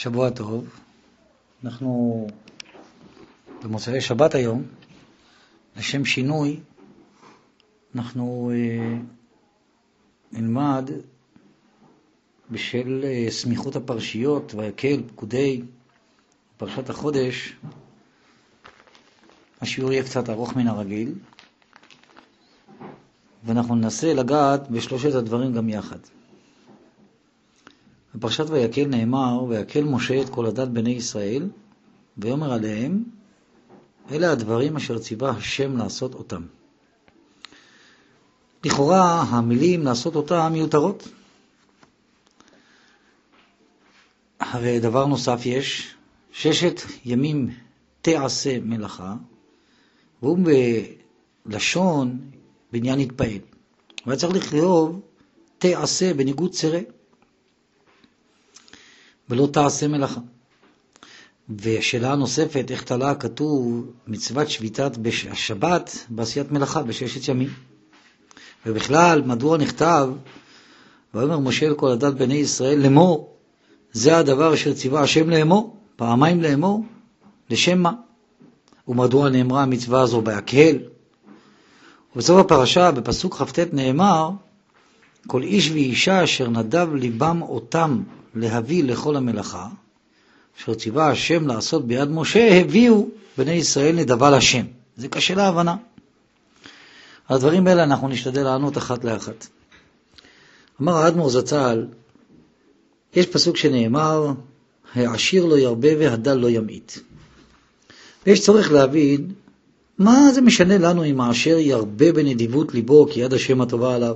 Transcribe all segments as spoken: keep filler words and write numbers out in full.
שבוע טוב. אנחנו במוצאי שבת היום, לשם שינוי, אנחנו אה, נלמד בשל אה, סמיכות הפרשיות ויקל פקודי פרשת החודש. השיעור יהיה קצת ארוך מן הרגיל, ואנחנו ננסה לגעת בשלושת הדברים גם יחד. בפרשת ויקל נאמר, ויקל משה את כל עדת בני ישראל, ויאמר עליהם, אלה הדברים אשר ציווה השם לעשות אותם. לכאורה המילים לעשות אותם מיותרות. הרי דבר נוסף יש, ששת ימים תעשה מלאכה, והוא בלשון בניין התפעל. והיה צריך לכתוב תעשה בניגוד צרה, ולא תעשה מלאכה. והשאלה הנוספת, איך תלה כתוב מצוות שביתת השבת בעשיית מלאכה בששת ימים? ובכלל, מדוע נכתב, ואומר משה אל כל עדת בני ישראל לאמור, זה הדבר אשר ציווה השם לאמור, פעמיים לאמור, לשם מה? ומדוע נאמרה המצווה הזו בהקהל? ובסוף הפרשה, בפסוק כ"ט נאמר, כל איש ואישה אשר נדב ליבם אותם להביא לכל המלאכה, אשר ציווה השם לעשות ביד משה, הביאו בני ישראל נדבה לשם. זה קשה להבנה. על הדברים האלה אנחנו נשתדל לענות אחת לאחת. אמר האדמו"ר זצ"ל, יש פסוק שנאמר, העשיר לא ירבה והדל לא ימעיט. ויש צורך להבין, מה זה משנה לנו אם העשיר ירבה בנדיבות ליבו, כי יד השם הטובה עליו?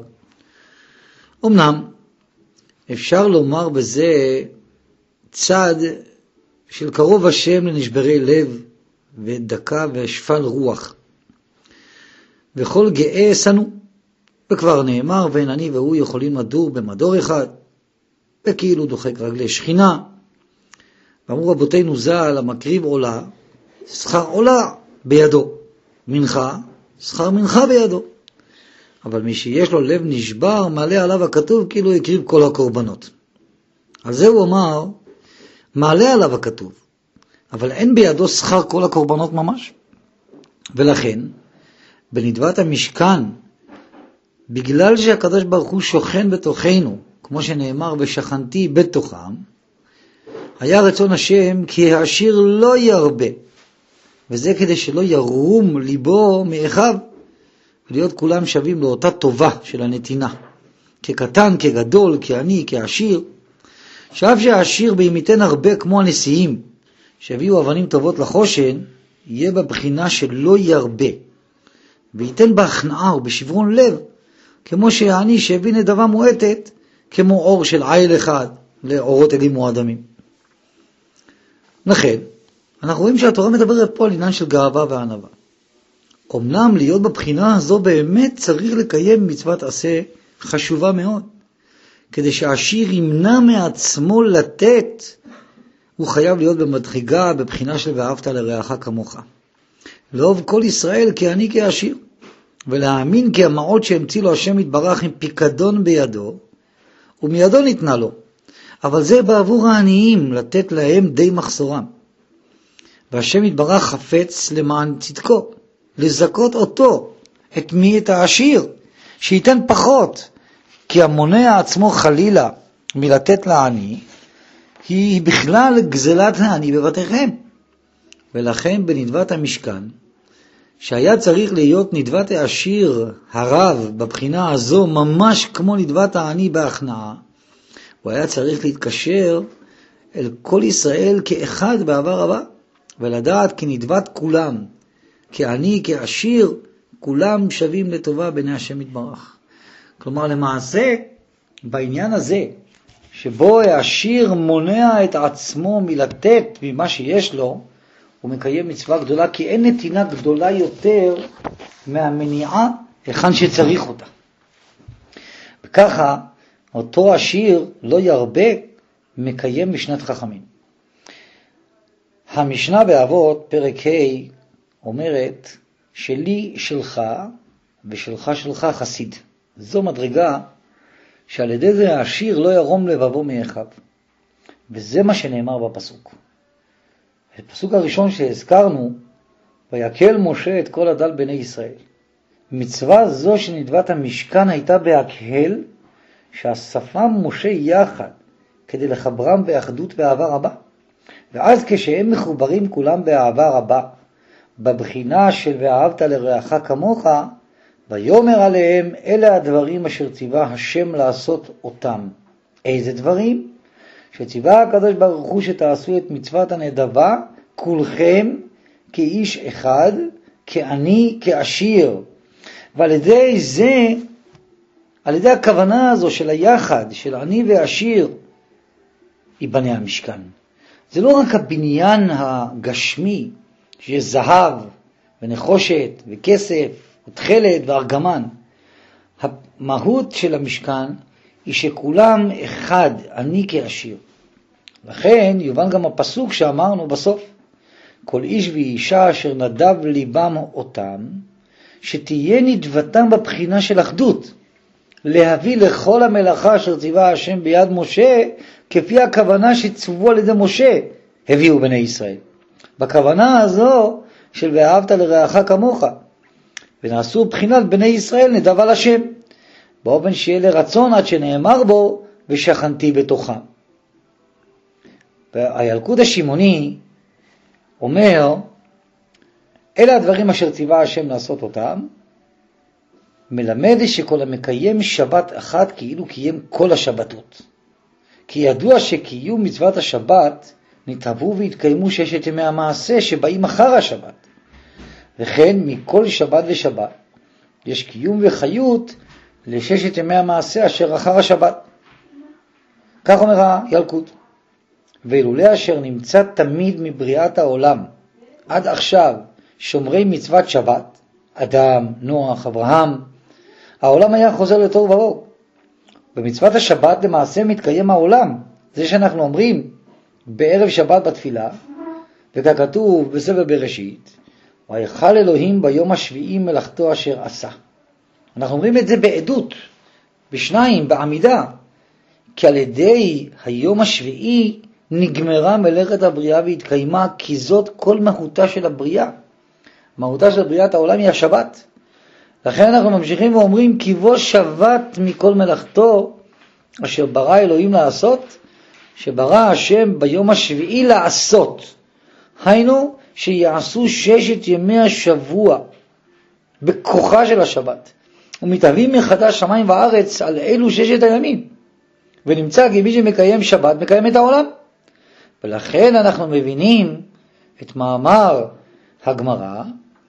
אמנם, אפשר לומר בזה צד של קרוב השם לנשברי לב ודקה ושפל רוח. וכל גאה שנו, וכבר נאמר, ואין אני והוא יכולים לדור במדור אחד, וכאילו דוחק רגלי שכינה. ואמרו רבותינו ז"ל, המקריב עולה, שכר עולה בידו, מנחה, שכר מנחה בידו. אבל מי שיש לו לב נשבר, מעלה עליו הכתוב כאילו הקריב כל הקורבנות. על זה הוא אמר, מעלה עליו הכתוב, אבל אין בידו שכר כל הקורבנות ממש. ולכן, בנדבת המשכן, בגלל שהקדוש ברוך הוא שוכן בתוכנו, כמו שנאמר ושכנתי בתוכם, היה רצון השם כי העשיר לא ירבה, וזה כדי שלא ירום ליבו מאחיו, ולהיות כולם שווים לאותה טובה של הנתינה, כקטן, כגדול, כעני, כעשיר. שאף שהעשיר בימיתן הרבה כמו הנשיאים, שהביאו אבנים טובות לחושן, יהיה בבחינה שלא ירבה, וייתן בהכנעה ובשברון לב, כמו שהעני שהביא נדבה מועטת, כמו אור של עיל אחד לאורות עדים מועדמים. לכן, אנחנו רואים שהתורה מדברת פה על עניין של גאווה וענווה. אמנם להיות בבחינה הזו באמת צריך לקיים מצוות עשה חשובה מאוד. כדי שהעשיר ימנע מעצמו לתת, הוא חייב להיות במדרגה, בבחינה של ואהבת לרעך כמוך. לאהוב כל ישראל כעני כעשיר, ולהאמין כי המעות שהמציא לו השם יתברך עם פיקדון בידו, ומידו ניתנה לו. אבל זה בעבור העניים, לתת להם די מחסורם. והשם יתברך חפץ למען צדקו, לזכות אותו, את מי? את העשיר, שייתן פחות, כי המונע עצמו חלילה מלתת לעני, היא בכלל גזלת העני בבתיכם. ולכן בנדבת המשכן, שהיה צריך להיות נדבת העשיר הרב בבחינה הזו, ממש כמו נדבת העני בהכנעה, הוא היה צריך להתקשר אל כל ישראל כאחד בעבר הבא, ולדעת כי נדבת כולם, כעני, כעשיר, כולם שווים לטובה בעיני השם יתברך. כלומר, למעשה, בעניין הזה, שבו העשיר מונע את עצמו מלתת ממה שיש לו, הוא מקיים מצווה גדולה, כי אין נתינה גדולה יותר מהמניעה היכן שצריך אותה. וככה, אותו עשיר לא ירבה, מקיים משנת חכמים. המשנה באבות, פרק ה', אומרת, שלי שלך ושלך שלך חסיד. זו מדרגה שעל ידי זה העשיר לא ירום לבבו מאחיו. וזה מה שנאמר בפסוק. הפסוק הראשון שהזכרנו, ויקל משה את כל עדל בני ישראל. מצווה זו שנדבת המשכן הייתה בהקהל, שאספם משה יחד, כדי לחברם באחדות ואהבה רבה. ואז כשהם מחוברים כולם באהבה רבה, בבחינה של ואהבת לרעך כמוך, ויאמר עליהם, אלה הדברים אשר ציווה השם לעשות אותם. איזה דברים? שציווה הקדוש ברוך הוא שתעשו את מצוות הנדבה, כולכם כאיש אחד, כעני, כעשיר. ועל ידי זה, על ידי הכוונה הזו של היחד, של עני ועשיר, ייבנה המשכן. זה לא רק הבניין הגשמי, שיש זהב ונחושת וכסף ותכלת וארגמן. המהות של המשכן היא שכולם אחד, עני כעשיר. לכן יובן גם הפסוק שאמרנו בסוף, כל איש ואישה אשר נדב ליבם אותם, שתהיה נדבתם בבחינה של אחדות, להביא לכל המלאכה אשר ציווה השם ביד משה, כפי הכוונה שצוו על ידי משה, הביאו בני ישראל. בכוונה הזו של ואהבת לרעך כמוך, ונעשו בחינת בני ישראל נדב על השם, באופן שיהיה לרצון עד שנאמר בו, ושכנתי בתוכם. והילקוט השמעוני אומר, אלה הדברים אשר ציווה השם לעשות אותם, מלמד שכל המקיים שבת אחת כאילו קיים כל השבתות. כי ידוע שקיום מצוות השבת נתהוו והתקיימו ששת ימי המעשה שבאים אחר השבת. וכן מכל שבת ושבת יש קיום וחיות לששת ימי המעשה אשר אחר השבת. כך אומר הילקוט. ואילולא אשר נמצא תמיד מבריאת העולם עד עכשיו שומרי מצוות שבת, אדם, נוח, אברהם, העולם היה חוזר לתוהו ובוהו. במצוות השבת למעשה מתקיים העולם. זה שאנחנו אומרים בערב שבת בתפילה, וככתוב בספר בראשית, ויכל אלוהים ביום השביעי מלאכתו אשר עשה. אנחנו אומרים את זה בעדות, בשניים, בעמידה, כי על ידי היום השביעי נגמרה מלאכת הבריאה והתקיימה, כי זאת כל מהותה של הבריאה. מהותה של בריאת העולם היא השבת. לכן אנחנו ממשיכים ואומרים, כי בו שבת מכל מלאכתו אשר ברא אלוהים לעשות, שברא השם ביום השביעי לעשות. היינו שיעשו ששת ימי השבוע בכוחה של השבת, ומתהווים מחדש שמיים וארץ על אלו ששת הימים. ונמצא כי מי שמקיים שבת מקיים את העולם. ולכן אנחנו מבינים את מאמר הגמרא,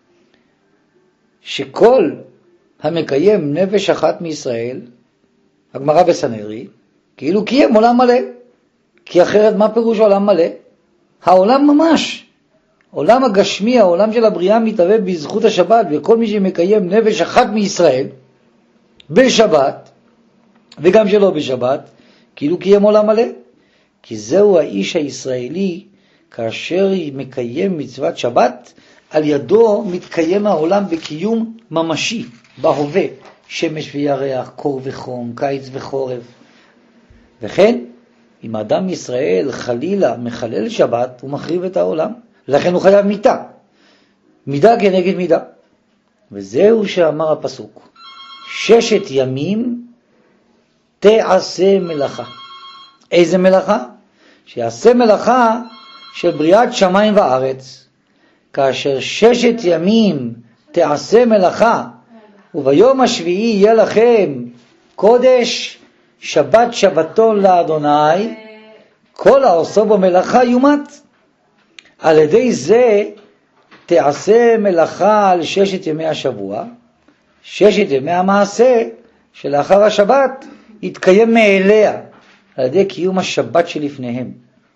שכל המקיים נפש אחת מישראל, הגמרא בסנהדרין, כאילו קיים עולם מלא. כי אחרת מה פירוש עולם מלא? העולם ממש. עולם הגשמי, העולם של הבריאה מתהווה בזכות השבת, וכל מי שמקיים נפש אחת מישראל בשבת, וגם שלא בשבת, כאילו קיים עולם מלא. כי זהו האיש הישראלי, כאשר מקיים מצוות שבת, על ידו מתקיים העולם בקיום ממשי, בהווה, שמש וירח, קור וחום, קיץ וחורף. וכן, אם אדם ישראל חלילה מחלל שבת, הוא מחריב את העולם. לכן הוא חייב מיתה. מידה כנגד מידה. וזהו שאמר הפסוק, ששת ימים תעשה מלאכה. איזה מלאכה? שיעשה מלאכה של בריאת שמיים וארץ. כאשר ששת ימים תעשה מלאכה, וביום השביעי יהיה לכם קודש, שבת שבתון לאדוני, כל העושה במלאכה יומת. על ידי זה תעשה מלאכה על ששת ימי השבוע, ששת ימי המעשה שלאחר השבת יתקיים מאליה, על ידי קיום השבת שלפניהם.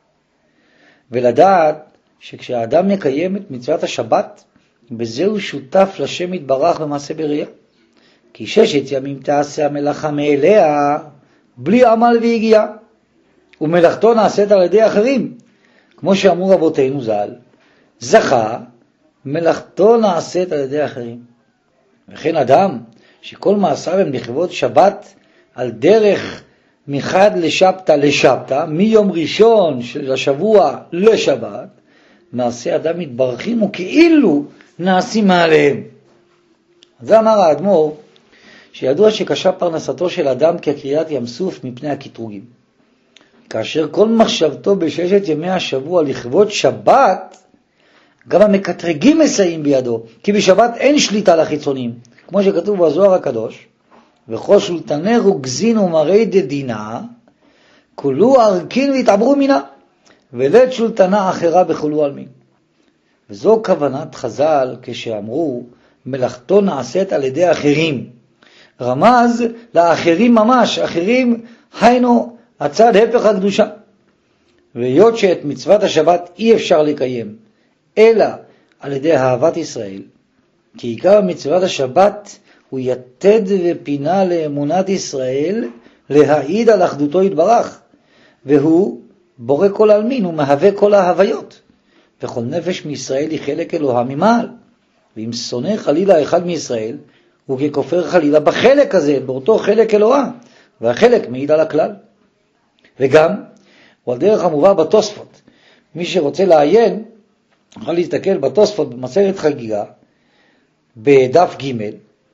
ולדעת שכשהאדם מקיים את מצוות השבת, בזה הוא שותף לשם יתברך במעשה בריאה. כי ששת ימים תעשה המלאכה מאליה, בלי עמל והגיעה. ומלאכתו נעשית על ידי אחרים. כמו שאמרו רבותינו ז"ל, זכה, מלאכתו נעשית על ידי אחרים. וכן אדם שכל מעשיו הם לכבוד שבת, על דרך מחד לשבתא לשבתא, מיום ראשון של השבוע לשבת, מעשי אדם מתברכים וכאילו נעשים מעליהם. זה אמר האדמו"ר, שידוע שקשה פרנסתו של אדם כקריאת ים סוף מפני הקטרוגים. כאשר כל מחשבתו בששת ימי השבוע לכבוד שבת, גם המקטרגים מסייעים בידו, כי בשבת אין שליטה לחיצונים, כמו שכתוב בזוהר הקדוש, וכל שולטני רוגזין ומראי דדינה, כולו ארכין והתעברו מינה, ולד שולטנה אחרה בכולו על מין. וזו כוונת חז"ל כשאמרו, מלאכתו נעשית על ידי אחרים. רמז לאחרים ממש, אחרים היינו הצד הפך הקדושה. והיות שאת מצוות השבת אי אפשר לקיים, אלא על ידי אהבת ישראל, כי עיקר מצוות השבת הוא יתד ופינה לאמונת ישראל, להעיד על אחדותו יתברך, והוא בורא כל אלמין, הוא מהווה כל ההוויות, וכל נפש מישראל היא חלק אלוהה ממעל. ואם שונא חלילה אחד מישראל, הוא ככופר חלילה בחלק הזה, באותו חלק אלוהה, והחלק מעיד על הכלל. וגם, הוא על דרך המובא בתוספות. מי שרוצה לעיין, יכול להסתכל בתוספות במסכת חגיגה, בדף ג',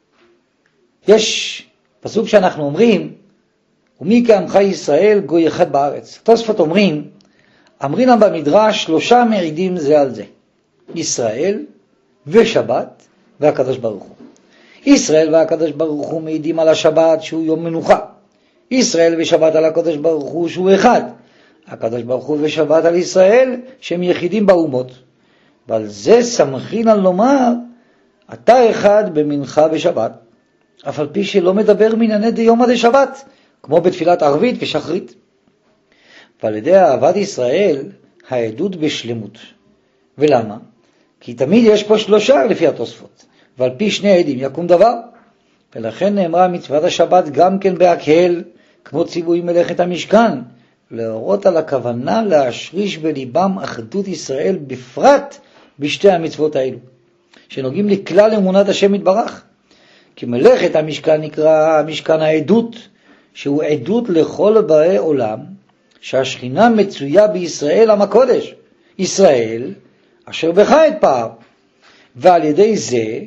יש פסוק שאנחנו אומרים, ומי כעמך ישראל גוי אחד בארץ. תוספות אומרים, אמרינם במדרש שלושה מעידים זה על זה, ישראל ושבת והקדוש ברוך הוא. ישראל והקדוש ברוך הוא מעידים על השבת שהוא יום מנוחה. ישראל ושבת על הקדוש ברוך הוא שהוא אחד. הקדוש ברוך הוא ושבת על ישראל שהם יחידים באומות. ועל זה סמכין על לומר, אתה אחד במנחה בשבת, אף על פי שלא מדבר מענייני דיומא דשבת, כמו בתפילת ערבית ושחרית. ועל ידי אהבת ישראל, העדות בשלמות. ולמה? כי תמיד יש פה שלושה לפי התוספות, ועל פי שני עדים יקום דבר. ולכן נאמרה מצוות השבת גם כן בהקהל, כמו ציווי מלאכת המשכן, להורות על הכוונה להשריש בליבם אחדות ישראל בפרט בשתי המצוות האלו, שנוגעים לכלל אמונת השם יתברך. כי מלאכת המשכן נקרא משכן העדות, שהוא עדות לכל באי עולם, שהשכינה מצויה בישראל עם הקודש, ישראל אשר בך אתפאר, ועל ידי זה,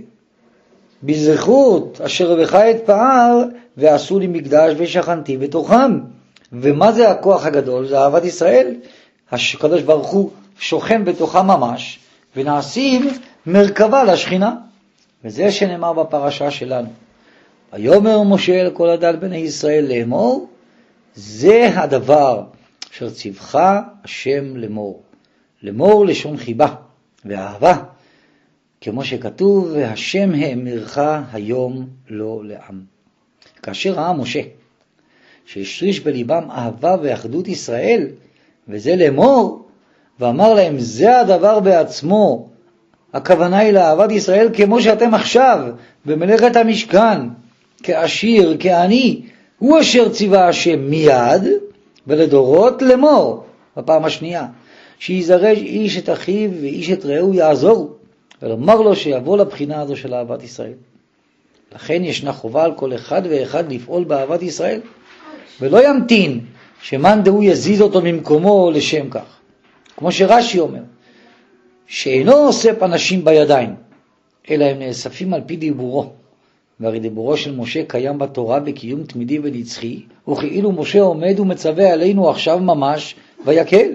בזכות אשר בך אתפאר, ועשו לי מקדש ושכנתי בתוכם. ומה זה הכוח הגדול? זה אהבת ישראל. הקדוש ברוך הוא שוכן בתוכם ממש, ונעשים מרכבה לשכינה. וזה שנאמר בפרשה שלנו. ויאמר משה אל כל עדת בני ישראל לאמור, זה הדבר אשר ציווך השם לאמור. לאמור לשון חיבה ואהבה, כמו שכתוב, והשם האמרך היום לא לעם. כאשר ראה משה שהשריש בליבם אהבה ואחדות ישראל, וזה לאמור, ואמר להם, זה הדבר בעצמו, הכוונה היא לאהבת ישראל, כמו שאתם עכשיו במלאכת המשכן, כעשיר, כעני, הוא אשר ציווה השם מיד, ולדורות לאמור, בפעם השנייה, שיזרש איש את אחיו ואיש את רעהו יעזור, ולומר לו שיבוא לבחינה הזו של אהבת ישראל. לכן ישנה חובה על כל אחד ואחד לפעול באהבת ישראל, ולא ימתין שמאן דהוא יזיז אותו ממקומו לשם כך. כמו שרש"י אומר, שאינו עושה פנשים בידיים, אלא הם נאספים על פי דיבורו. והרי דיבורו של משה קיים בתורה בקיום תמידי ונצחי, וכאילו משה עומד ומצווה עלינו עכשיו ממש ויקל.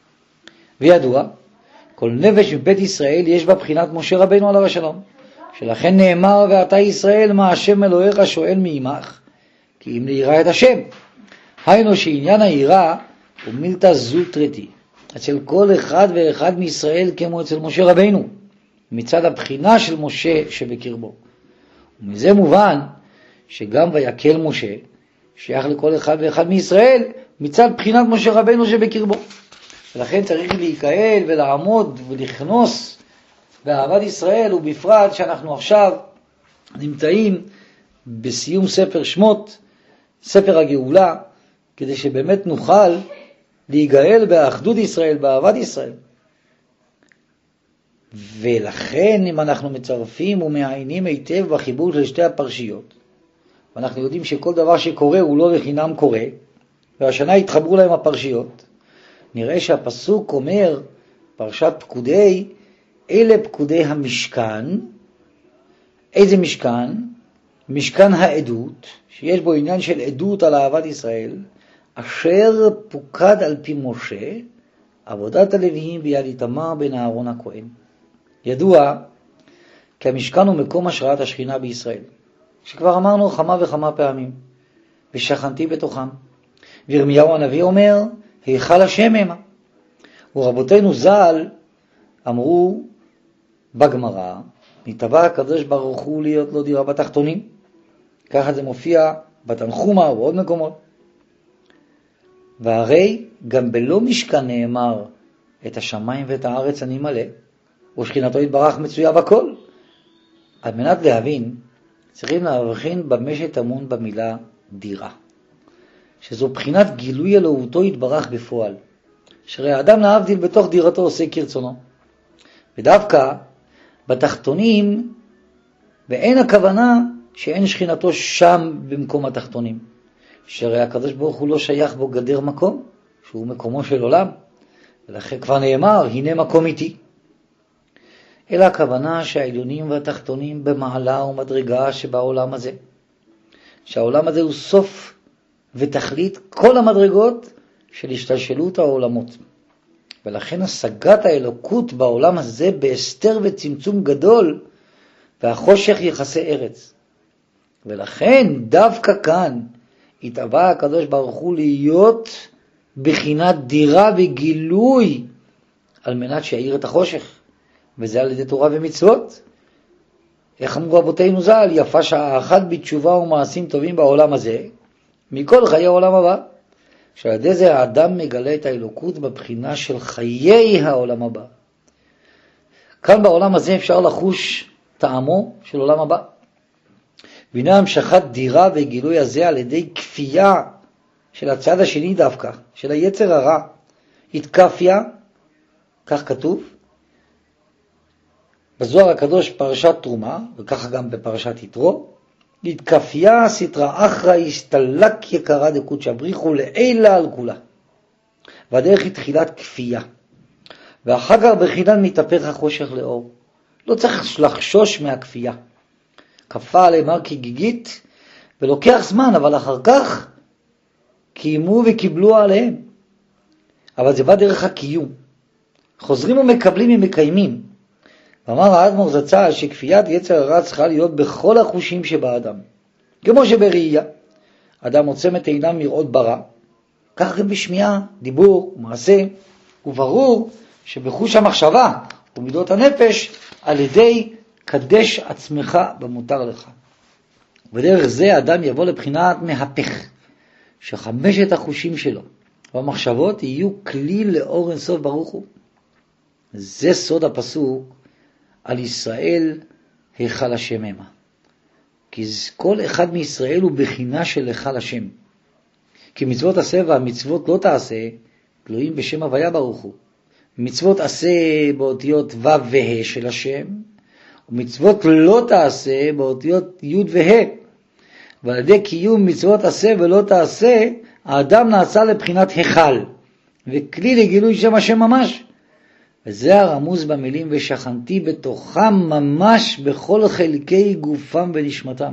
וידוע, כל נפש מבית ישראל יש בה בחינת משה רבנו עליו השלום, שלכן נאמר, ואתה ישראל מה השם אלוהיך שואל מעמך, כי אם ליראה את השם. היינו שעניין היראה הוא מילתא זוטרתי, אצל כל אחד ואחד מישראל כמו אצל משה רבנו, מצד הבחינה של משה שבקרבו. ומזה מובן שגם ויקל משה שייך לכל אחד ואחד מישראל מצד בחינת משה רבנו שבקרבו. ולכן צריך להיקהל ולעמוד ולכנוס באהבת ישראל, ובפרט שאנחנו עכשיו נמצאים בסיום ספר שמות, ספר הגאולה, כדי שבאמת נוכל להיגאל באחדות ישראל, באהבת ישראל. ולכן אם אנחנו מצרפים ומעיינים היטב בחיבור של שתי הפרשיות, ואנחנו יודעים שכל דבר שקורה הוא לא לחינם קורה, והשנה התחברו להם הפרשיות, נראה שהפסוק אומר, פרשת פקודי, אלה פקודי המשכן. איזה משכן? משכן העדות, שיש בו עניין של עדות על אהבת ישראל, אשר פוקד על פי משה, עבודת הלוויים ביד איתמר בן אהרון הכהן. ידוע כי המשכן הוא מקום השראת השכינה בישראל, שכבר אמרנו כמה וכמה פעמים, ושכנתי בתוכם. וירמיהו הנביא אומר, היכל השם המה. ורבותינו ז"ל אמרו בגמרא, נתבע הקדוש ברוך הוא להיות לו דירה בתחתונים. ככה זה מופיע בתנחומה ובעוד מקומות. והרי גם בלא משכן נאמר, את השמיים ואת הארץ אני מלא, ושכינתו יתברך מצויה בכל. על מנת להבין, צריכים להבחין במה שטמון במילה דירה, שזו בחינת גילוי אלוהותו יתברך בפועל, שהרי האדם להבדיל בתוך דירתו עושה כרצונו. ודווקא בתחתונים, ואין הכוונה שאין שכינתו שם במקום התחתונים, שהרי הקדוש ברוך הוא לא שייך בו גדר מקום, שהוא מקומו של עולם, ולכן כבר נאמר, הנה מקום איתי. אלא הכוונה שהעליונים והתחתונים במעלה ומדרגה שבעולם הזה, שהעולם הזה הוא סוף ותכלית כל המדרגות של השתלשלות העולמות. ולכן השגת האלוקות בעולם הזה בהסתר וצמצום גדול, והחושך יחסי ארץ. ולכן דווקא כאן התאווה הקדוש ברוך הוא להיות בחינת דירה וגילוי, על מנת שיעיר את החושך, וזה על ידי תורה ומצוות. איך אמרו רבותינו ז"ל, יפה שעה אחת בתשובה ומעשים טובים בעולם הזה, מכל חיי העולם הבא. שעל ידי זה האדם מגלה את האלוקות בבחינה של חיי העולם הבא. כאן בעולם הזה אפשר לחוש טעמו של עולם הבא. והנה המשכת דירה וגילוי הזה על ידי כפייה של הצד השני דווקא, של היצר הרע. התקפיה, כך כתוב, בזוהר הקדוש פרשת תרומה, וככה גם בפרשת יתרו, התקפיה סתרא אחרא הסתלק יקרא דקודש בריחו לעילה על כולה. והדרך היא תחילת כפייה. ואחר כך בחינת מתהפך החושך לאור. לא צריך לחשוש מהכפייה. כפה עליהם הר כגיגית, ולוקח זמן, אבל אחר כך קיימו וקיבלו עליהם. אבל זה בא דרך הקיום. חוזרים ומקבלים ומקיימים. ואמר האדמו"ר זצ"ל שכפיית יצר הרע צריכה להיות בכל החושים שבאדם. כמו שבראייה, אדם עוצם את עיניו מראות ברע, כך גם בשמיעה, דיבור ומעשה, וברור שבחוש המחשבה ומידות הנפש, על ידי קדש עצמך במותר לך. בדרך זה האדם יבוא לבחינת מהפך, שחמשת החושים שלו והמחשבות יהיו כלי לאור אינסוף ברוך הוא. זה סוד הפסוק על ישראל היכל השם המה. כי כל אחד מישראל הוא בחינה של היכל השם. כי מצוות עשה והמצוות לא תעשה תלויים בשם הוויה ברוך הוא. מצוות עשה באותיות ו' וה' של השם, ומצוות לא תעשה באותיות י' וה'. ועל ידי קיום מצוות עשה ולא תעשה, האדם נעשה לבחינת היכל, וכלי לגילוי שם השם ממש. וזה הרמוז במילים ושכנתי בתוכם ממש בכל חלקי גופם ונשמתם.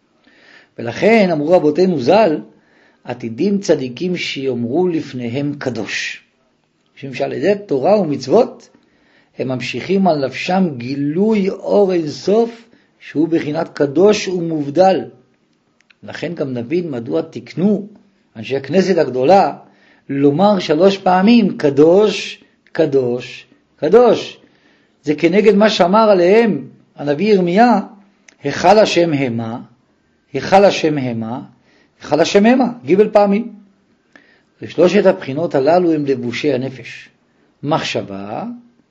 ולכן אמרו רבותינו ז"ל, עתידים צדיקים שיאמרו לפניהם קדוש. משום שעל ידי תורה ומצוות הם ממשיכים על נפשם גילוי אור אין סוף שהוא בחינת קדוש ומובדל. לכן גם נבין מדוע תקנו אנשי הכנסת הגדולה לומר שלוש פעמים קדוש, קדוש, קדוש. זה כנגד מה שאמר עליהם הנביא ירמיה, היכל השם המה, היכל השם המה, היכל השם המה, גיבל פעמים. ושלושת הבחינות הללו הם לבושי הנפש, מחשבה,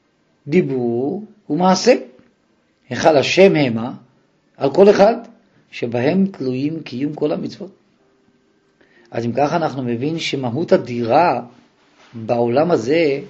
דיבור ומעשה. היכל השם המה על כל אחד שבהם תלויים קיום כל המצוות. אז אם ככה אנחנו מבין שמהות הדירה בעולם הזה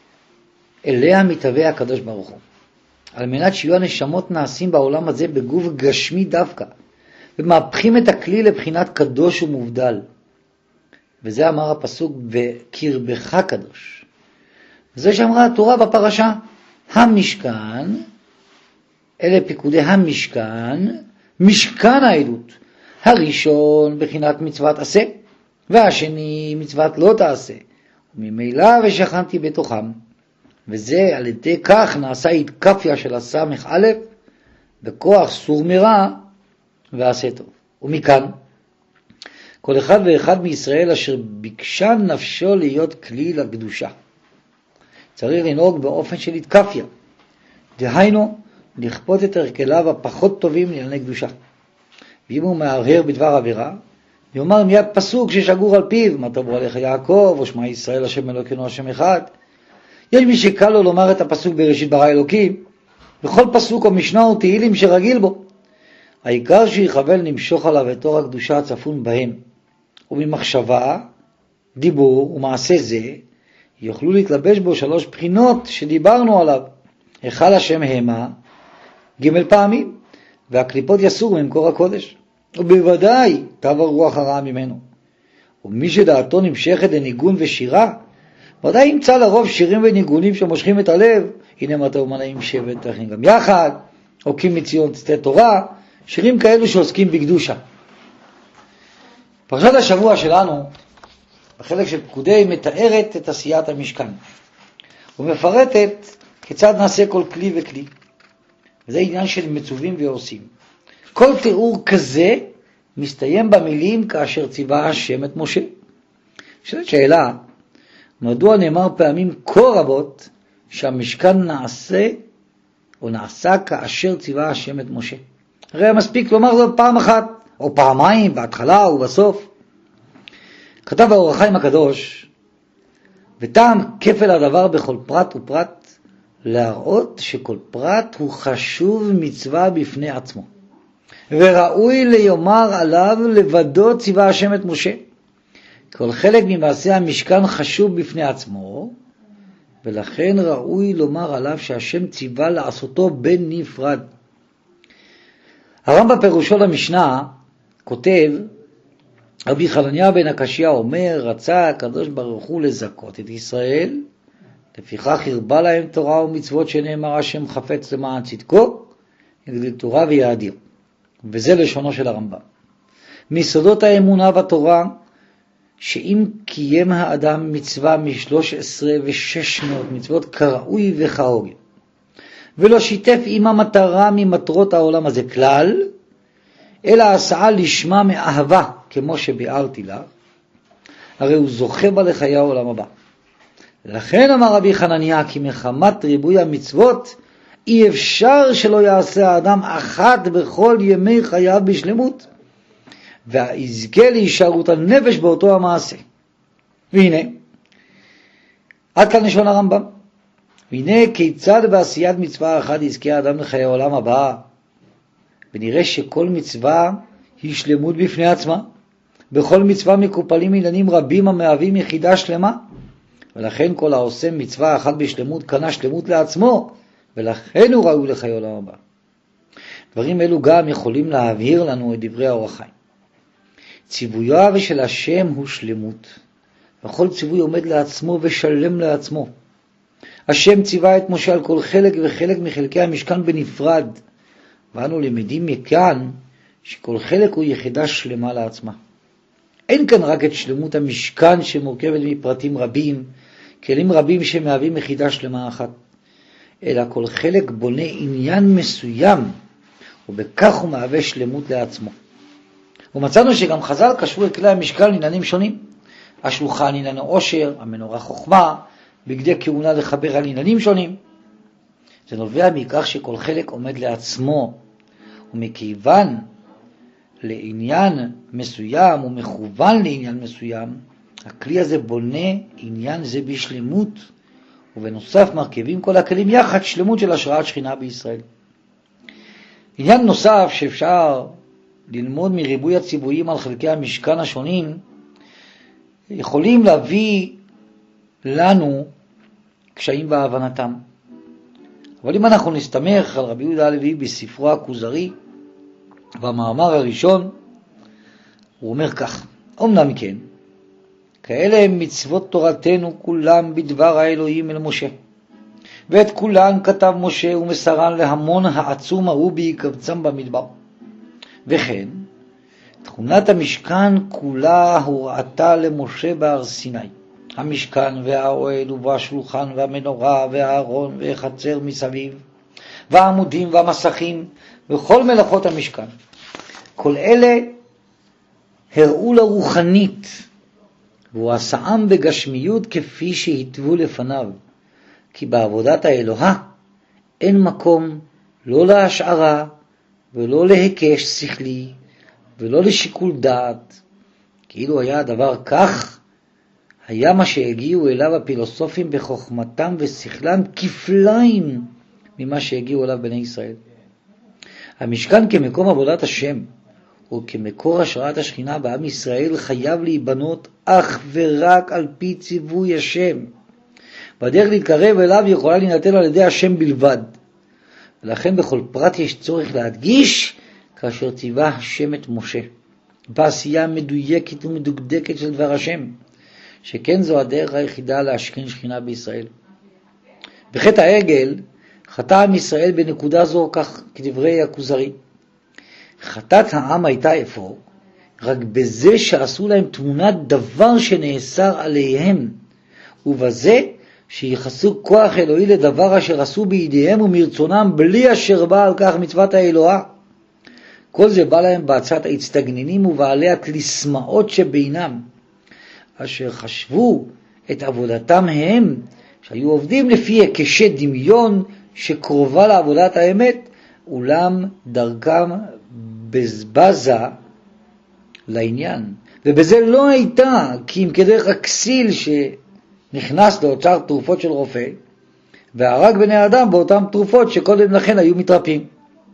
אליה מתהווה הקדוש ברוך הוא. על מנת שיהיו הנשמות נעשים בעולם הזה בגוף גשמי דווקא, ומהפכים את הכלי לבחינת קדוש ומובדל. וזה אמר הפסוק בקרבך קדוש. זה שאמרה התורה בפרשה, המשכן, אלה פיקודי המשכן, משכן העדות. הראשון בחינת מצוות עשה, והשני מצוות לא תעשה. וממילא ושכנתי בתוכם. וזה על ידי כך נעשה התקפיה של הסמך א' בכוח סור מרע ועשה טוב. ומכאן, כל אחד ואחד מישראל אשר ביקשה נפשו להיות כלי לקדושה, צריך לנהוג באופן של התקפיה. דהיינו, לכפות את הרכליו הפחות טובים לענייני קדושה. ואם הוא מהרהר בדבר עבירה, יאמר מיד פסוק ששגור על פיו, מה תבוא עליך יעקב, או שמע ישראל השם אלוקינו השם אחד. יש מי שקל לו לומר את הפסוק בראשית ברא אלוקים, בכל פסוק או משנה או תהילים שרגיל בו. העיקר שיכוון למשוך עליו את אור הקדושה הצפון בהם, וממחשבה, דיבור ומעשה זה, יוכלו להתלבש בו שלוש בחינות שדיברנו עליו. היכל השם המה, ג' פעמים, והקליפות יסור ממקור הקודש. ובוודאי תעבור רוח הרעה ממנו. ומי שדעתו נמשכת לניגון ושירה, ודאי ימצא לרוב שירים וניגונים שמושכים את הלב. הנה מטה ומנעים שבט תכין גם יחד, או כי מציון תצא תורה, שירים כאלו שעוסקים בקדושה. פרשת השבוע שלנו, בחלק של פקודי, מתארת את עשיית המשכן, ומפרטת כיצד נעשה כל כלי וכלי. וזה עניין של מצווים ועושים. כל תיאור כזה מסתיים במילים כאשר ציווה השם את משה. שזאת שאלה, מדוע נאמר פעמים כה רבות שהמשכן נעשה או נעשה כאשר ציווה השם את משה? הרי מספיק לומר זאת פעם אחת או פעמיים, בהתחלה ובסוף. כתב האור החיים הקדוש, וטעם כפל הדבר בכל פרט ופרט, להראות שכל פרט הוא חשוב מצווה בפני עצמו, וראוי ליומר עליו לבדו ציווה השם את משה. כל חלק ממעשה המשכן חשוב בפני עצמו, ולכן ראוי לומר עליו שהשם ציווה לעשותו בנפרד. הרמב"ם פירושו למשנה כותב, רבי חנניה בן הקשיא אומר, רצה הקדוש ברוך הוא לזכות את ישראל, לפיכך הרבה להם תורה ומצוות שנאמר השם חפץ למען צדקו, יגדיל תורה ויאדיר. וזה לשונו של הרמב"ם. מיסודות האמונה בתורה, שאם קיים האדם מצווה משלוש עשרה ושש מאות מצוות כראוי וכהוגן, ולא שיתף עם המטרה ממטרות העולם הזה כלל, אלא עשה לשמה מאהבה, כמו שביארתי לך, הרי הוא זוכה בה לחיי העולם הבא. לכן אמר רבי חנניה, כי מחמת ריבוי המצוות, אי אפשר שלא יעשה האדם אחת בכל ימי חייו בשלמות, ויזכה להישארות הנפש באותו המעשה. והנה, עד כאן לשון הרמב"ם. והנה כיצד בעשיית מצווה אחת יזכה האדם לחיי העולם הבא, ונראה שכל מצווה היא שלמות בפני עצמה. בכל מצווה מקופלים עניינים רבים המהווים יחידה שלמה, ולכן כל העושה מצווה אחת בשלמות קנה שלמות לעצמו, ולכן הוא ראוי לחיי העולם הבא. דברים אלו גם יכולים להבהיר לנו את דברי האור החיים. ציוויו של השם הוא שלמות, וכל ציווי עומד לעצמו ושלם לעצמו. השם ציווה את משה על כל חלק וחלק מחלקי המשכן בנפרד, ואנו למדים מכאן שכל חלק הוא יחידה שלמה לעצמה. אין כאן רק את שלמות המשכן שמורכבת מפרטים רבים, כלים רבים שמהווים יחידה שלמה אחת, אלא כל חלק בונה עניין מסוים, ובכך הוא מהווה שלמות לעצמו. ומצאנו שגם חז"ל קשרו את כלי המשכן לעניינים שונים. השולחן עניין עושר, המנורה חוכמה, בגדי כהונה לחבר על עניינים שונים. זה נובע מכך שכל חלק עומד לעצמו, ומכיוון לעניין מסוים ומכוון לעניין מסוים, הכלי הזה בונה עניין זה בשלמות, ובנוסף מרכיבים כל הכלים יחד שלמות של השראת שכינה בישראל. עניין נוסף שאפשר ללמוד מריבוי הציוויים על חלקי המשכן השונים, יכולים להביא לנו קשיים בהבנתם. אבל אם אנחנו נסתמך על רבי יהודה הלוי בספרו הכוזרי, במאמר הראשון, הוא אומר כך, אומנם כן, כאלה הם מצוות תורתנו כולם בדבר האלוהים אל משה. ואת כולן כתב משה ומסרן להמון העצום ההוא בהיקבצם במדבר. וכן, תכונת המשכן כולה הוראתה למשה בהר סיני. המשכן והאוהל והשולחן והמנורה והארון והחצר מסביב, והעמודים והמסכים וכל מלאכות המשכן. כל אלה הראו לרוחנית, והוא עשאם בגשמיות כפי שהתוו לפניו. כי בעבודת האלוהה אין מקום לא להשערה ולא להיקש שכלי ולא לשיקול דעת. כאילו היה הדבר כך, היה מה שהגיעו אליו הפילוסופים בחוכמתם ושכלם כפליים ממה שהגיעו אליו בני ישראל. המשכן כמקום עבודת השם וכמקור השראת השכינה בעם ישראל חייב להיבנות אך ורק על פי ציווי השם. והדרך להתקרב אליו יכולה להינתן על ידי השם בלבד. ולכן בכל פרט יש צורך להדגיש כאשר ציווה השם את משה, בעשייה מדויקת ומדוקדקת של דבר השם, שכן זו הדרך היחידה להשכין שכינה בישראל. בחטא העגל חטא עם ישראל בנקודה זו, כך כדברי הכוזרי. חטאת העם הייתה אפוא רק בזה שעשו להם תמונת דבר שנאסר עליהם, ובזה שיחסו כוח אלוהי לדבר אשר עשו בידיהם ומרצונם בלי אשר בא על כך מצוות האלוהה. כל זה בא להם בעצת ההצטגנינים ובעלי התליסמאות שבינם, אשר חשבו את עבודתם הם, שהיו עובדים לפי הקשי דמיון שקרובה לעבודת האמת, אולם דרכם בזבזה לעניין. ובזה לא הייתה, כי אם כדרך הכסיל שנכנס לאוצר תרופות של רופא, והרג בני אדם באותן תרופות שקודם לכן היו מתרפים.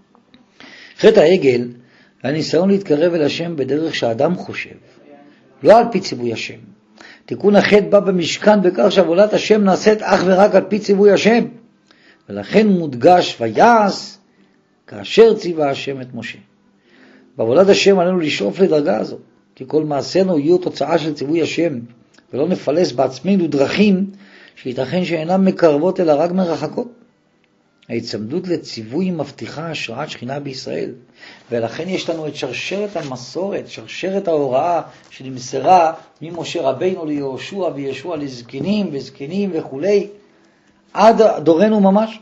חטא העגל, הניסיון להתקרב אל השם בדרך שהאדם חושב, לא על פי ציווי השם. תיקון החטא בא במשכן בכך שעבודת השם נעשית אך ורק על פי ציווי השם, ולכן מודגש ויעש כאשר ציווה השם את משה. בעבודת השם עלינו לשאוף לדרגה הזו, כי כל מעשינו יהיו תוצאה של ציווי השם, ולא נפלס בעצמנו דרכים שייתכן שאינן מקרבות אלא רק מרחקות. ההצמדות לציווי מבטיחה השראת שכינה בישראל, ולכן יש לנו את שרשרת המסורת, שרשרת ההוראה שנמסרה ממשה רבינו ליהושע וישוע לזקנים וזקנים וכו' עד דורנו ממש.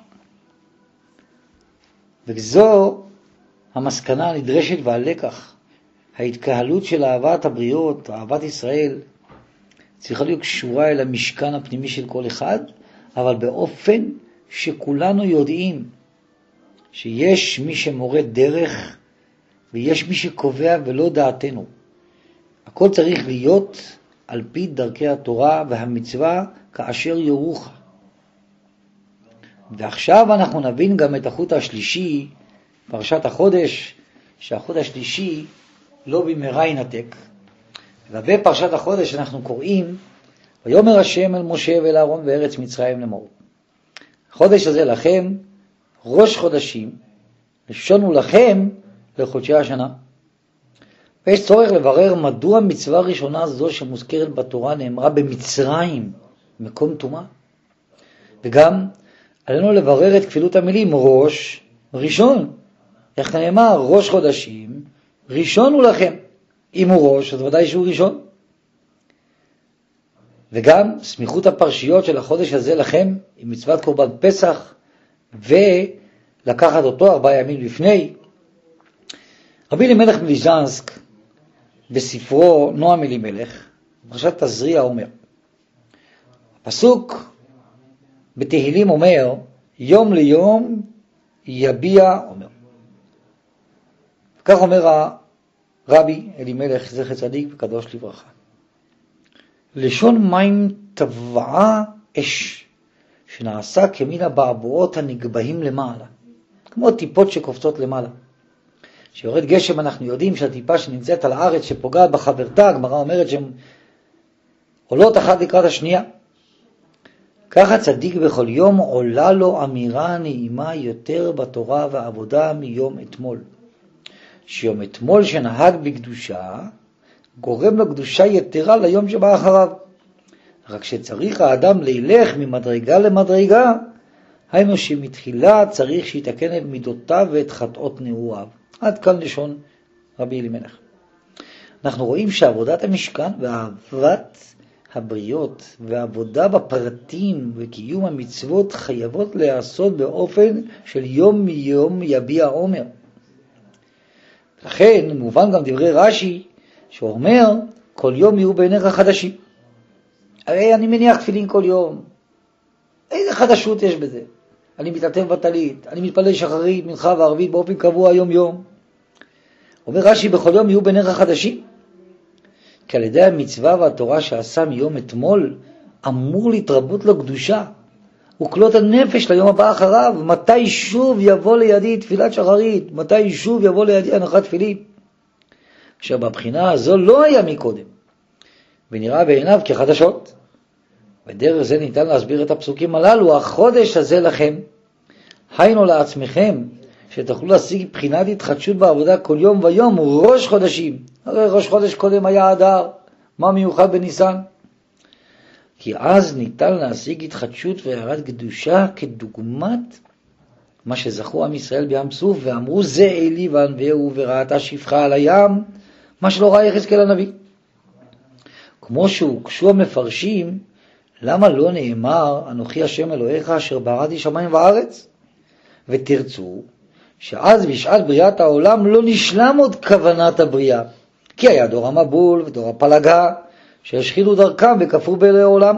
וזו המסקנה הנדרשת והלקח. ההתקהלות של אהבת הבריות, אהבת ישראל, צריכה להיות קשורה אל המשכן הפנימי של כל אחד, אבל באופן שכולנו יודעים שיש מי שמורד דרך ויש מי שקובע ולא דעתנו. הכל צריך להיות על פי דרכי התורה והמצווה כאשר יורוך. ועכשיו אנחנו נבין גם את החוט השלישי, פרשת החודש, שהחוט השלישי לא במהרה ינתק. ובפרשת החודש אנחנו קוראים, ויאמר השם אל משה ואל אהרון בארץ מצרים לאמור. החודש הזה לכם ראש חודשים, לשונו לכם לחודשי השנה. ויש צורך לברר מדוע מצווה ראשונה זו שמוזכרת בתורה נאמרה במצרים, מקום טומאה. וגם עלינו לברר את כפילות המילים ראש ראשון. איך נאמר ראש חודשים, ראשון הוא לכם. אם הוא ראש, אז ודאי שהוא ראשון. וגם סמיכות הפרשיות של החודש הזה לכם, עם מצוות קורבן פסח, ולקחת אותו ארבעה ימים לפני. רבי אלימלך מליז'נסק, בספרו נועם אלימלך, פרשת תזריע אומר, הפסוק בתהילים אומר, יום ליום יביע אומר. כך אומר הרבי אלימלך זכר צדיק וקדוש לברכה. לשון מים טבעה אש, שנעשה כמין הבעבועות הנגבהים למעלה, כמו טיפות שקופצות למעלה. כשיורד גשם אנחנו יודעים שהטיפה שנמצאת על הארץ שפוגעת בחברתה, הגמרא אומרת שהן עולות אחת לקראת השנייה. ככה צדיק בכל יום עולה לו אמירה נעימה יותר בתורה ועבודה מיום אתמול. שיום אתמול שנהג בקדושה, גורם לו קדושה יתרה ליום שבא אחריו. רק שצריך האדם לילך ממדרגה למדרגה, היינו שמתחילה צריך שיתקן את מידותיו ואת חטאות נעוריו. עד כאן לשון רבי אלימלך. אנחנו רואים שעבודת המשכן ואהבת הבריות והעבודה בפרטים וקיום המצוות חייבות להיעשות באופן של יום מיום יביע עומר. לכן מובן גם דברי רש"י שאומר כל יום יהיו בעיניך חדשים. הרי אני מניח תפילין כל יום, איזה חדשות יש בזה? אני מתעטף בטלית, אני מתפלל שחרית, מנחה וערבית באופן קבוע יום יום. אומר רש"י בכל יום יהיו בעיניך חדשים, כי על ידי המצווה והתורה שעשה מיום אתמול אמור להתרבות לו קדושה וקלות הנפש ליום הבא אחריו. מתי שוב יבוא לידי תפילת שחרית, מתי שוב יבוא לידי הנחת תפילין, אשר בבחינה הזו לא היה מקודם ונראה בעיניו כחדשות. ודרך זה ניתן להסביר את הפסוקים הללו, החודש הזה לכם, היינו לעצמכם, שתוכלו להשיג בחינת התחדשות בעבודה כל יום ויום, ראש חודשים. הרי ראש חודש קודם היה אדר, מה מיוחד בניסן? כי אז ניתן להשיג התחדשות והערת קדושה כדוגמת מה שזכו עם ישראל בים סוף, ואמרו זה אלי וענווהו וראתה שפחה על הים, מה שלא ראה יחזקאל הנביא. כמו שהוקשו המפרשים, למה לא נאמר אנוכי השם אלוהיך אשר בראתי שמיים וארץ? ותרצו שאז בשעת בריאת העולם לא נשלם עוד כוונת הבריאה, כי היה דור המבול ודור הפלגה שהשחילו דרכם וכפרו באלי העולם.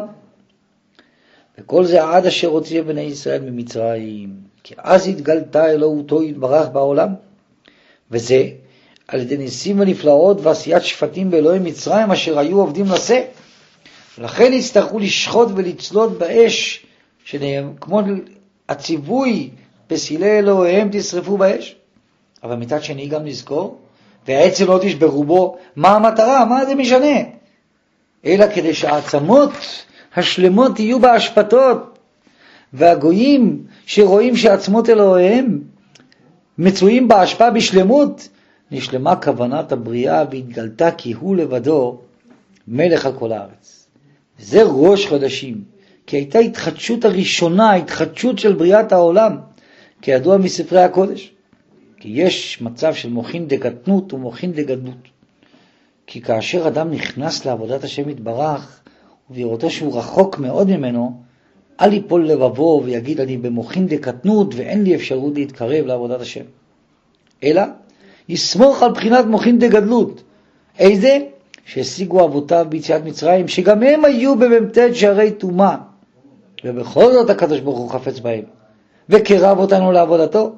וכל זה עד אשר הוציא בני ישראל ממצרים, כי אז התגלתה אלוהותו יתברך בעולם, וזה על ידי ניסים ונפלאות ועשיית שפטים באלוהי מצרים אשר היו עובדים לשא. לכן יצטרכו לשחוט ולצלות באש, כמו הציווי בסילי אלוהיהם תשרפו באש. אבל מצד שני גם נזכור, והעצם לא תשברו בו, מה המטרה? מה זה משנה? אלא כדי שהעצמות השלמות יהיו בהשפטות, והגויים שרואים שעצמות אלוהיהם מצויים בהשפעה בשלמות, נשלמה כוונת הבריאה והתגלתה כי הוא לבדו מלך על כל הארץ. זה ראש חודשים, כי הייתה התחדשות הראשונה, התחדשות של בריאת העולם, כידוע מספרי הקודש. כי יש מצב של מוחין דקטנות ומוחין דגדלות. כי כאשר אדם נכנס לעבודת השם יתברך, ובראותו שהוא רחוק מאוד ממנו, אל יפול לבבו ויגיד אני במוחין דקטנות ואין לי אפשרות להתקרב לעבודת השם. אלא יסמוך על בחינת מוחין דגדלות. איזה? שהשיגו אבותיו ביציאת מצרים, שגם הם היו בממתד שערי תומה, ובכל זאת הקדוש ברוך הוא חפץ בהם וקרב אותנו לעבודתו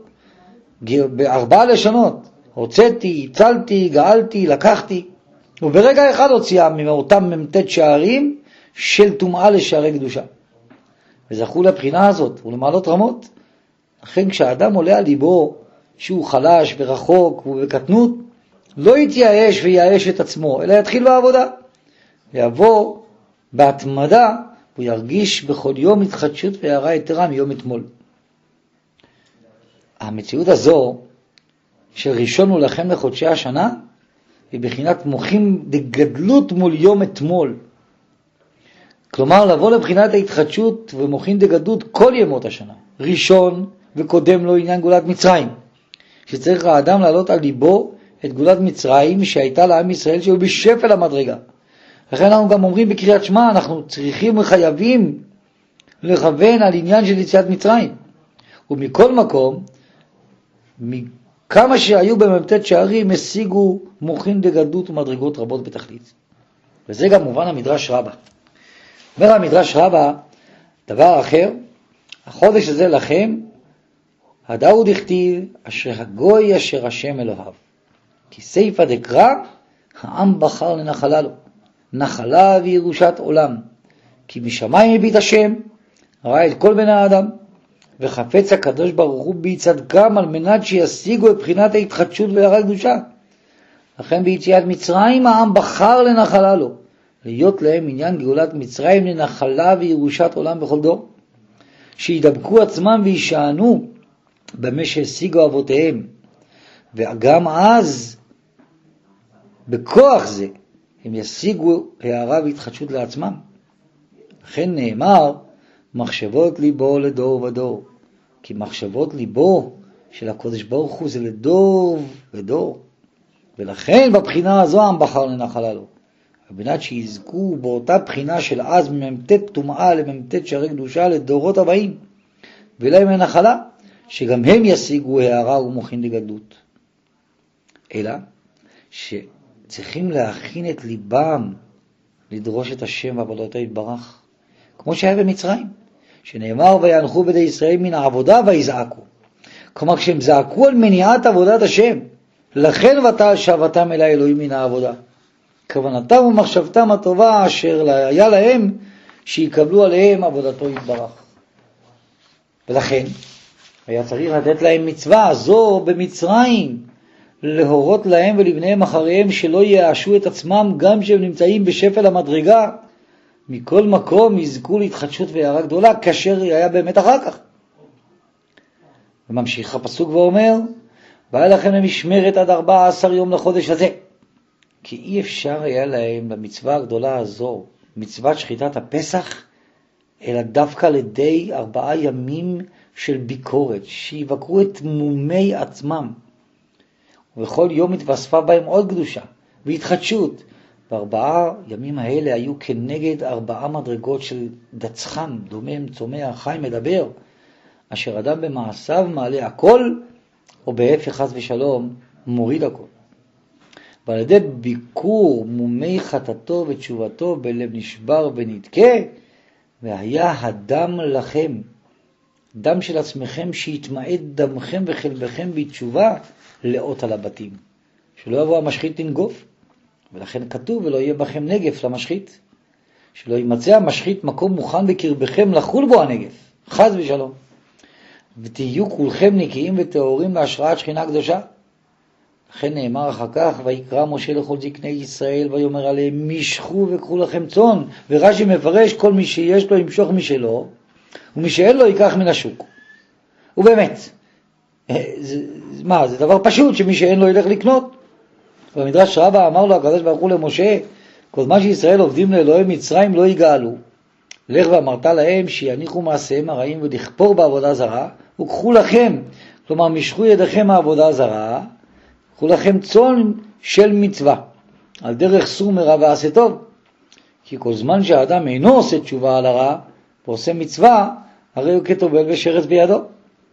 בארבע לשונות: הוצאתי, הצלתי, גאלתי, לקחתי. וברגע אחד הוציאה מאותם ממתד שערים של תומעה לשערי קדושה, וזכו לבחינה הזאת ולמעלות רמות. לכן כשאדם עולה על ליבו שהוא חלש ורחוק ובקטנות, לא יתייאש ויייאש את עצמו, אלא יתחיל בעבודה, ויבוא בהתמדה, הוא ירגיש בכל יום התחדשות והערה יתרה מיום אתמול. המציאות הזו של ראשון הוא לכם לחודשי השנה, היא בחינת מוחים דגדלות מול יום אתמול. כלומר, לבוא לבחינת ההתחדשות ומוחין דגדלות כל ימות השנה. ראשון וקודם לו עניין גאולת מצרים, שצריך האדם לעלות על ליבו את גאולת מצרים שהייתה לעם ישראל שהיו בשפל המדרגה. לכן אנחנו גם אומרים בקריאת שמע, אנחנו צריכים וחייבים לכוון על עניין של יציאת מצרים. ומכל מקום, כמה שהיו בממתד שערים, השיגו מוחין דגדלות ומדרגות רבות בתכלית. וזה גם מובן המדרש רבה. אומר המדרש רבה, דבר אחר, החודש הזה לכם, הדאו דכתיב, אשר הגוי אשר השם אלוהיו. כי סייפא דקרא, העם בחר לנחלה לו, נחלה וירושת עולם. כי משמיים הביט השם, ראה את כל בני האדם, וחפץ הקדוש ברוך הוא ביצדקם על מנת שישיגו את בחינת ההתחדשות והערת קדושה. לכן ביציאת מצרים העם בחר לנחלה לו, להיות להם עניין גאולת מצרים לנחלה וירושת עולם בכל דור, שידבקו עצמם וישענו במה שהשיגו אבותיהם, וגם אז בכוח זה הם ישיגו הערה והתחדשות לעצמם. לכן נאמר, מחשבות ליבו לדור ודור. כי מחשבות ליבו של הקודש ברוך הוא זה לדור ודור. ולכן בבחינה הזו העם בחר לנחלה לו. בבחינת שיזכו באותה בחינה של אז מממתת תומעה לממתת שערי קדושה לדורות הבאים. ולהם לנחלה, שגם הם ישיגו הערה ומוכין לגדלות. אלא שצריכים להכין את ליבם לדרוש את השם ועבודתו יתברך. כמו שהיה במצרים, שנאמר וינחו בני ישראל מן העבודה ויזעקו. כלומר כשהם זעקו על מניעת עבודת השם, לכן ותעל שבתם אל האלוהים מן העבודה. כוונתם ומחשבתם הטובה אשר היה להם שיקבלו עליהם עבודתו יתברך. ולכן היה צריך לתת להם מצווה זו במצרים, להורות להם ולבניהם אחריהם שלא יאשו את עצמם גם שהם נמצאים בשפל המדרגה. מכל מקום יזכו להתחדשות והערה גדולה כאשר היה באמת אחר כך. וממשיך הפסוק ואומר, והיה לכם למשמרת עד ארבע עשר יום לחודש הזה. כי אי אפשר היה להם במצווה הגדולה הזו, מצוות שחיטת הפסח, אלא דווקא לידי ארבעה ימים של ביקורת, שיבקרו את מומי עצמם. ובכל יום התווספה בהם עוד קדושה והתחדשות. וארבעה ימים האלה היו כנגד ארבעה מדרגות של דצחם, דומם, צומח, חי, מדבר, אשר אדם במעשיו מעלה הכל, או בהפך חס ושלום מוריד הכל. ועל ידי ביקור מומי חטאתו ותשובתו בלב נשבר ונתקה, והיה הדם לכם, דם של עצמכם שיתמעט דמכם וחלבכם בתשובה לאות על הבתים, שלא יבוא המשחית לנגוף. ולכן כתוב ולא יהיה בכם נגף למשחית, שלא יימצא המשחית מקום מוכן בקרבכם לחול בו הנגף, חס ושלום. ותהיו כולכם נקיים וטהורים להשראת שכינה קדושה. לכן נאמר אחר כך, ויקרא משה לכל זקני ישראל ויאמר עליהם משכו וקחו לכם צאן. ורש"י מפרש, כל מי שיש לו ימשוך משלו, ומי שאין לו ייקח מן השוק. ובאמת, זה, מה, זה דבר פשוט שמי שאין לו ילך לקנות. במדרש רבה אמר לו הקדוש ברוך הוא למשה, כל מה שישראל עובדים לאלוהי מצרים לא יגאלו. לך ואמרת להם שיניחו מעשיהם הרעים ולכפור בעבודה זרה, וקחו לכם, כלומר משכו ידיכם מהעבודה זרה, קחו לכם צאן של מצווה, על דרך סור מרע ועשה טוב. כי כל זמן שהאדם אינו עושה תשובה על הרע, ועושה מצווה, הרי הוא כטובל ושרץ בידו.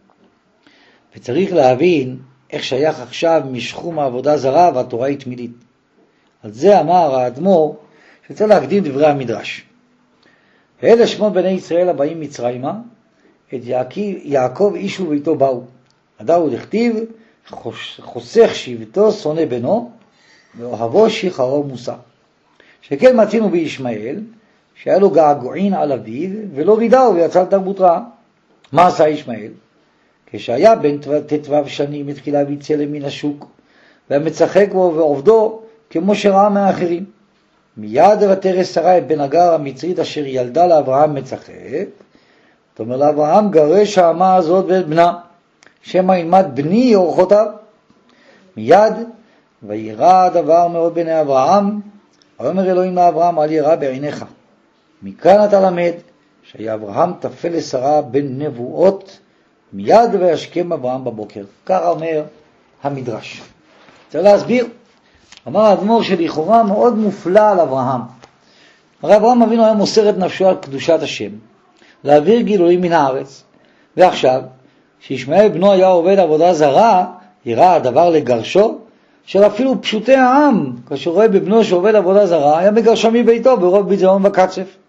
וצריך להבין איך שייך עכשיו משכו מעבודה זרה והתורה היא תמידית. על זה אמר האדמו"ר שצריך להקדים דברי המדרש. ואלה שמות בני ישראל הבאים מצרימה, את יעקב איש וביתו באו. הדאו דכתיב, חוסך שבטו שונא בנו, ואוהבו שחרו מוסה. שכן מצינו בישמעאל, שהיה לו געגועין על אביו, ולא רידאו ויצא לתרבות רעה. מה עשה ישמעאל? כשהיה בן תתבב שנים התחילה ויצלם מן השוק, והמצחק בו ועובדו כמו שראה מהאחרים. מיד ותרס שרה את בן הגר המצרית אשר ילדה לאברהם מצחק, זאת אומרת לאברהם גרש האמה הזאת ואת בנה, שמא ילמד בני אורחותיו. מיד וירא הדבר מאוד בני אברהם, ואומר אלוהים לאברהם אל ירא בעיניך. מכאן אתה למד שהיה אברהם תפל לשרה בין נבואות, מיד וישכם אברהם בבוקר. כך אומר המדרש. צריך להסביר. אמר האדמו"ר שלכאורה מאוד מופלא על אברהם. הרי אברהם אבינו היה מוסר את נפשו על קדושת השם, להעביר גילויים מן הארץ. ועכשיו, שישמעאל בנו היה עובד עבודה זרה, יראה הדבר לגרשו, שאפילו פשוטי העם, כאשר רואה בבנו שעובד עבודה זרה, היה מגרשו מביתו ברוב ביזיון וקצף.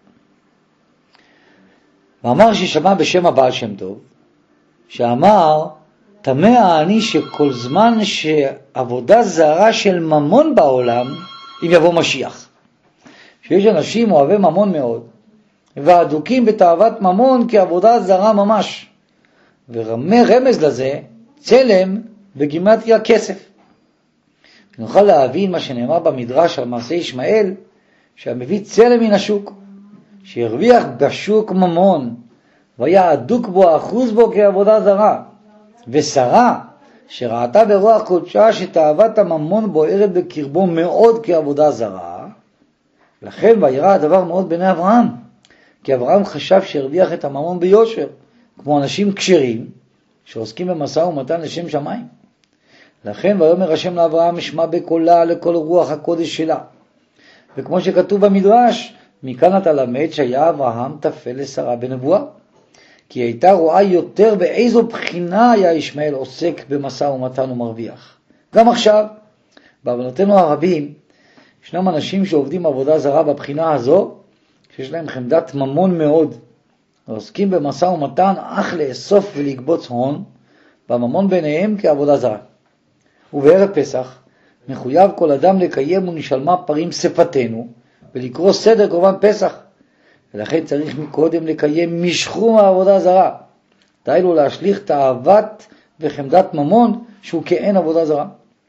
ואמר ששמע בשם הבעל שם טוב, שאמר, תמה אני שכל זמן שעבודה זרה של ממון בעולם, אם יבוא משיח. שיש אנשים אוהבי ממון מאוד, ועדוקים בתאוות ממון כעבודה זרה ממש. ורמי רמז לזה, צלם בגימטריה כסף. נוכל להבין מה שנאמר במדרש על מעשה ישמעאל, שהמביא צלם מן השוק, שהרוויח בשוק ממון, והיה עדוק בו, אחוז בו כעבודה זרה. ושרה, שראתה ברוח קודשה שתאוות הממון בוערת בקרבו מאוד כעבודה זרה, לכן וירא הדבר מאוד בעיני אברהם, כי אברהם חשב שהרוויח את הממון ביושר, כמו אנשים כשרים שעוסקים במשא ומתן לשם שמיים. לכן ויאמר השם לאברהם, אשמע בקולה לכל רוח הקודש שלה. וכמו שכתוב במדרש, מכאן אתה למד שהיה אברהם תפל לשרה בנבואה, כי הייתה רואה יותר באיזו בחינה היה ישמעאל עוסק במשא ומתן ומרוויח. גם עכשיו, בעוונותינו הרבים, ישנם אנשים שעובדים עבודה זרה בבחינה הזו, שיש להם חמדת ממון מאוד, ועוסקים במשא ומתן אך לאסוף ולקבוץ הון, והממון ביניהם כעבודה זרה. ובערב פסח מחויב כל אדם לקיים ונשלמה פרים שפתנו, ולקרוא סדר קורבן פסח. ולכן צריך מקודם לקיים משחום העבודה זרה. די לו להשליך תאוות וחמדת ממון שהוא כאין עבודה זרה.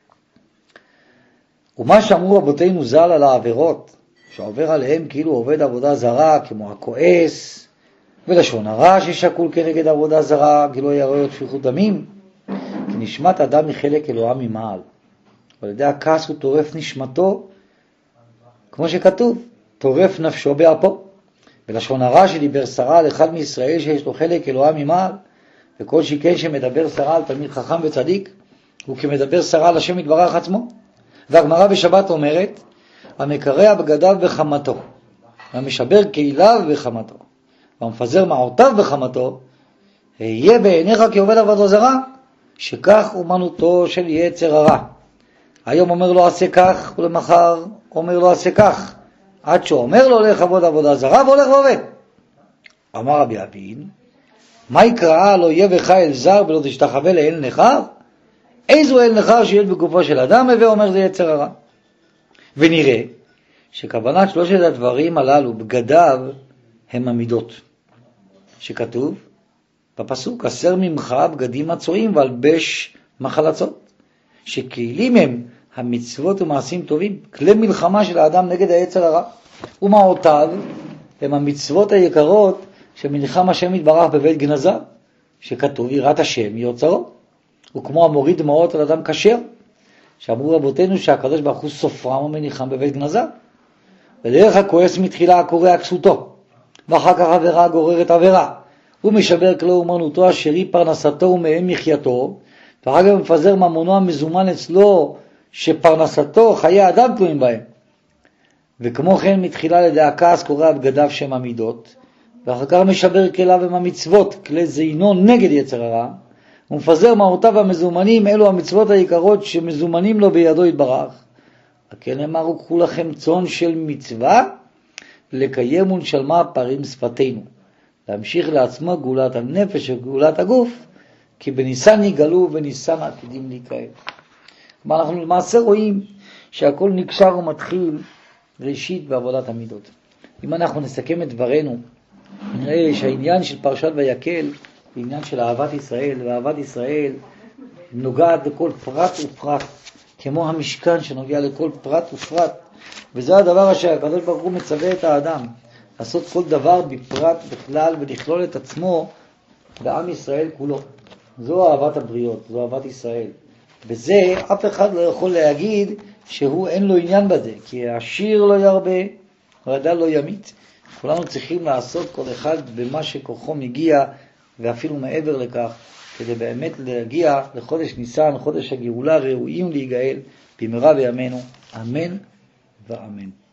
ומה שאמרו רבותינו ז"ל על העבירות, שעובר עליהם כאילו עובד עבודה זרה, כמו הכועס, ולשון הרע ששקול כנגד עבודה זרה, כאילו יראה שפיכות דמים, כי נשמת אדם מחלק אלוהה ממעל. ועל ידי הכעס הוא טורף נשמתו, כמו שכתוב, טורף נפשו באפו. ולשון הרע שדיבר שרה על אחד מישראל שיש לו חלק אלוהה ממעל, וכל שכן שמדבר שרה על תלמיד חכם וצדיק, הוא כמדבר שרה על השם יתברך עצמו. והגמרא בשבת אומרת, המקרע בגדיו בחמתו, והמשבר קהיליו בחמתו, והמפזר מעותיו בחמתו, יהיה בעיניך כעובד עבודה זרה, שכך אומנותו של יצר הרע. היום אומר לו עשה כך, ולמחר אומר לו עשה כך, עד שהוא אומר לו הולך עבוד עבודה זרה, והולך ועובד. אמר רבי אבין, מה יקרא לא יהיה בך אל זר ולא תשתחווה לאל נחר? איזו אל נחר שיש בגופו של אדם, ואומר זה יצר הרע. ונראה שכוונת שלושת הדברים הללו בגדיו הם המידות, שכתוב בפסוק, אסר ממך בגדים מצויים ולבש מחלצות, שכלים הם המצוות ומעשים טובים, כלי מלחמה של האדם נגד היצר הרע, ומעותיו הם המצוות היקרות שמלחם השם יתברך בבית גנזה, שכתוב יראת השם יוצרו, וכמו המוריד דמעות על אדם כשר, שאמרו רבותינו שהקדוש ברוך הוא סופרם ומניחם בבית גנזה, ודרך הכועס מתחילה הקורא כסותו, ואחר כך עבירה גוררת עבירה, הוא משבר כלו אומנותו אשר היא פרנסתו ומהם מחייתו, ואחר כך מפזר ממונו המזומן אצלו שפרנסתו חיי אדם תלויים בהם. וכמו כן מתחילה לידי הכעס קורא בגדיו שם המידות, ואחר כך משבר כליו עם המצוות, כלי זינו נגד יצר הרע, ומפזר מעותיו המזומנים, אלו המצוות היקרות שמזומנים לו בידו יתברך. הכן אמרו קחו לכם צאן של מצווה, לקיים ונשלמה פרים שפתנו, להמשיך לעצמו גאולת הנפש וגאולת הגוף, כי בניסן יגלו ובניסן עתידים להיקרא. כלומר אנחנו למעשה רואים שהכל נקשר ומתחיל ראשית בעבודת המידות. אם אנחנו נסכם את דברנו, נראה שהעניין של פרשת ויקל הוא עניין של אהבת ישראל, ואהבת ישראל נוגעת לכל פרט ופרט, כמו המשכן שנוגע לכל פרט ופרט, וזה הדבר אשר הקדוש ברוך הוא מצווה את האדם, לעשות כל דבר בפרט בכלל ולכלול את עצמו בעם ישראל כולו. זו אהבת הבריות, זו אהבת ישראל. בזה אף אחד לא יכול להגיד שהוא אין לו עניין בזה, כי העשיר לא ירבה, והדל לא ימית. כולנו צריכים לעשות כל אחד במה שכוחו מגיע, ואפילו מעבר לכך, כדי באמת להגיע לחודש ניסן, חודש הגאולה, ראויים להיגאל במהרה בימינו. אמן ואמן.